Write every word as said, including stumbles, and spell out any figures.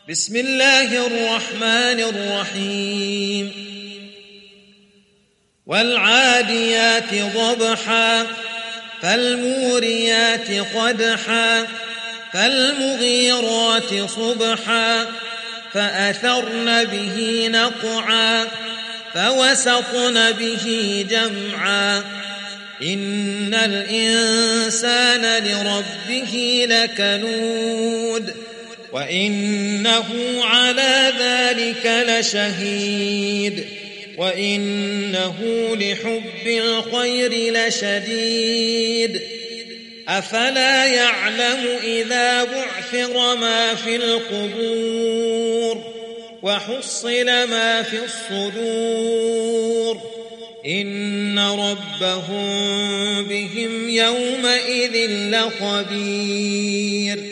بسم الله الرحمن الرحيم والعاديات ضبحا فالموريات قدحا فالمغيرات صبحا فأثرن به نقعا فوسطن به جمعا إن الإنسان لربه لكنود وإنه على ذلك لشهيد وإنه لحب الخير لشديد أفلا يعلم إذا بعثر ما في القبور وحصل ما في الصدور إن ربهم بهم يومئذ لخبير